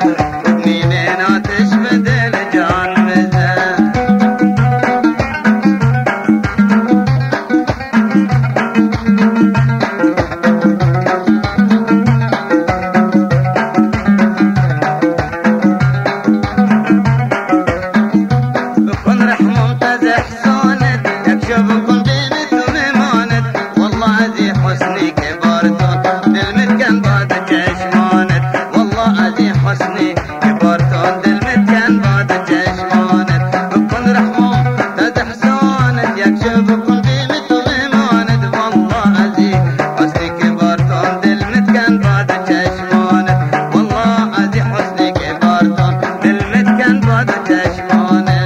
مين آتش بدل جان بزن بكون رحمة متزح صانت يكشف بكون بينت وميمانت والله عزي حسني كبارتون دلمت كان بعد جشمانت والله عزي حسني كبارتون دلمت كان بعد جشمانت بكون رحمة متزح صانت يكشف بكون بينت وميمانت والله عزي حسني كبارتون دلمت كان بعد جشمانت والله عزي حسني كبارتون دلمت كان بعد جشمانت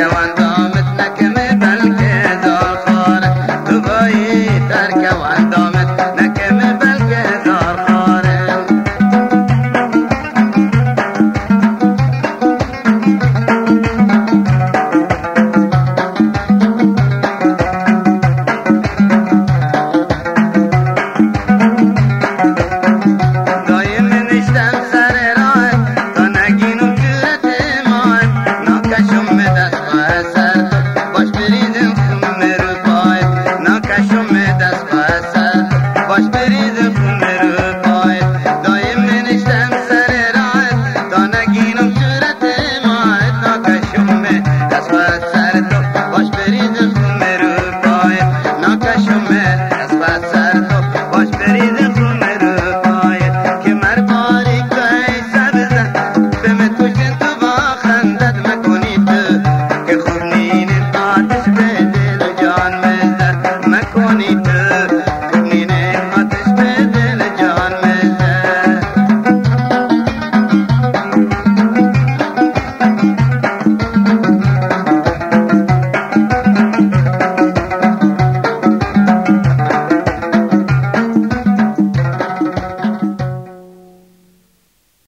تركب عندهم